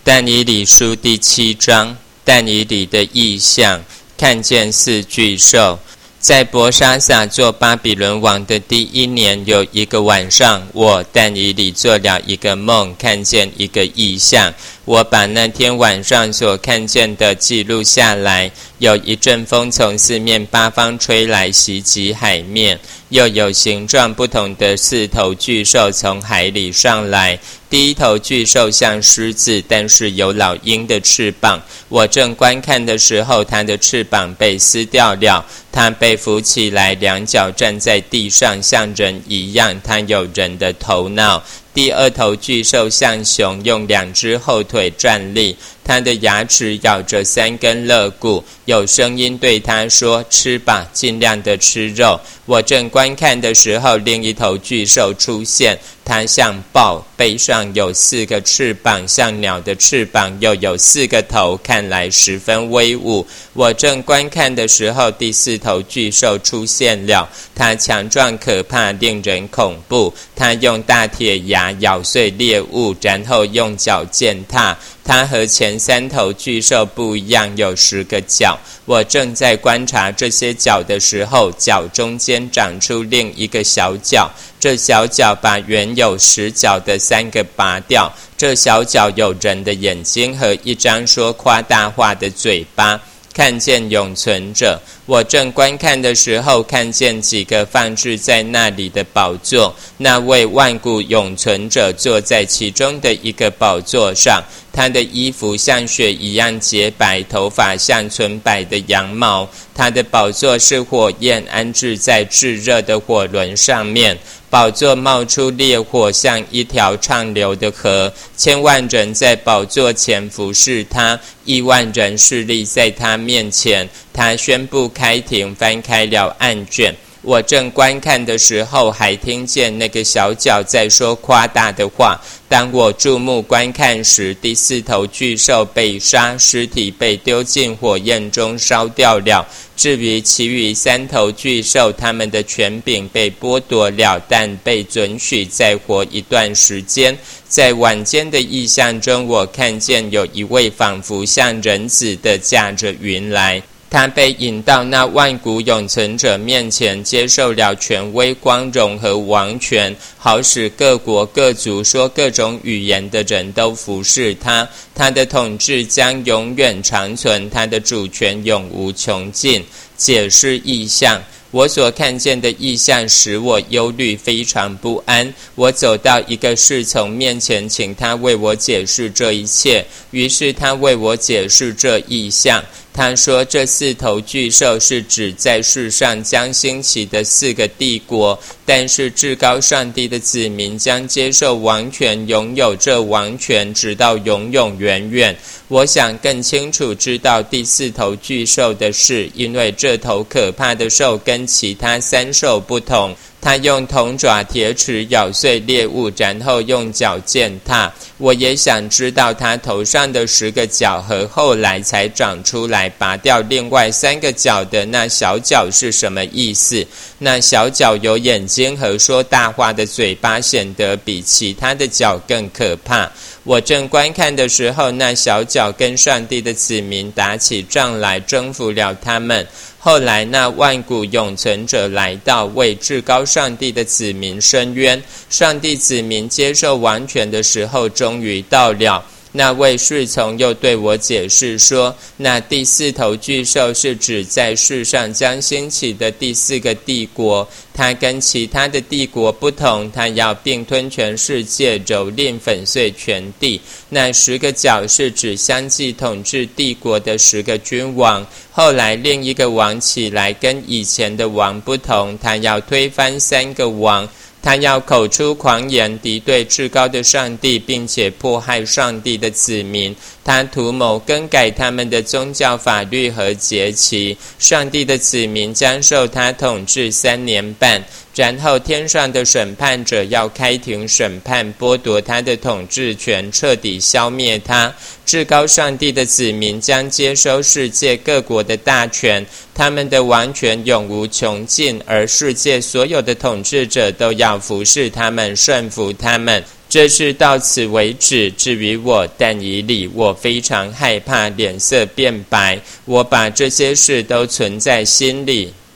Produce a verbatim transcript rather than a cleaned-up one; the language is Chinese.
但以理书第七章，但以理的异象，看见四巨兽。在伯沙撒做巴比伦王的第一年，有一个晚上，我但以理做了一个梦，看见一个异象。我把那天晚上所看见的记录下来。有一阵风从四面八方吹来，袭击海面，又有形状不同的四头巨兽从海里上来。第一头巨兽像狮子，但是有老鹰的翅膀。我正观看的时候，它的翅膀被撕掉了，它被扶起来，两脚站在地上，像人一样，它有人的头脑。第二头巨兽像熊，用两只后腿站立，它的牙齿咬着三根肋骨，有声音对它说：吃吧，尽量的吃肉。我正观看的时候，另一头巨兽出现，它像豹，背上有四个翅膀，像鸟的翅膀，又有四个头，看来十分威武。我正观看的时候，第四头巨兽出现了，它强壮可怕，令人恐怖。它用大铁牙咬碎猎物，然后用脚践踏。它和前三头巨兽不一样，有十个角。我正在观察这些角的时候，角中间长出另一个小角，这小角把原有十角的三个拔掉。这小角有人的眼睛和一张说夸大话的嘴巴。看见永存者，我正观看的时候，看见几个放置在那里的宝座，那位万古永存者坐在其中的一个宝座上，他的衣服像雪一样洁白，头发像纯白的羊毛。他的宝座是火焰，安置在炙热的火轮上面。宝座冒出烈火，像一条畅流的河。千万人在宝座前服侍他，亿万人侍立在他面前。他宣布开庭，翻开了案卷。我正观看的时候，还听见那个小角在说夸大的话。当我注目观看时，第四头巨兽被杀，尸体被丢进火焰中烧掉了。至于其余三头巨兽，他们的权柄被剥夺了，但被准许再活一段时间。在晚间的异象中，我看见有一位仿佛像人子的驾着云来。他被引到那万古永存者面前，接受了权威、光荣和王权，好使各国各族说各种语言的人都服侍他。他的统治将永远长存，他的主权永无穷尽。解释异象。我所看见的异象使我忧虑，非常不安。我走到一个侍从面前，请他为我解释这一切。于是他为我解释这异象。他说，这四头巨兽是指在世上将兴起的四个帝国，但是至高上帝的子民将接受王权，拥有这王权直到永永远远。我想更清楚知道第四头巨兽的事，因为这头可怕的兽跟其他三兽不同。他用铜爪铁齿咬碎猎物，然后用脚践踏。我也想知道他头上的十个角和后来才长出来拔掉另外三个角的那小角是什么意思。那小角有眼睛和说大话的嘴巴，显得比其他的角更可怕。我正观看的时候，那小角跟上帝的子民打起仗来，征服了他们。后来那万古永存者来到，为至高上帝的子民伸冤。上帝子民接受王权的时候终于到了。那位侍从又对我解释说，那第四头巨兽是指在世上将兴起的第四个帝国，它跟其他的帝国不同，它要并吞全世界，蹂躏粉碎全地。那十个角是指相继统治帝国的十个君王。后来另一个王起来，跟以前的王不同，他要推翻三个王。他要口出狂言，敌对至高的上帝，并且迫害上帝的子民。他图谋更改他们的宗教法律和节期。上帝的子民将受他统治三年半，然后天上的审判者要开庭审判，剥夺他的统治权，彻底消灭他。至高上帝的子民将接收世界各国的大权，他们的王权永无穷尽，而世界所有的统治者都要服侍他们，顺服他们。 这事到此为止。至于我但以理，我非常害怕，脸色变白。我把这些事都存在心里。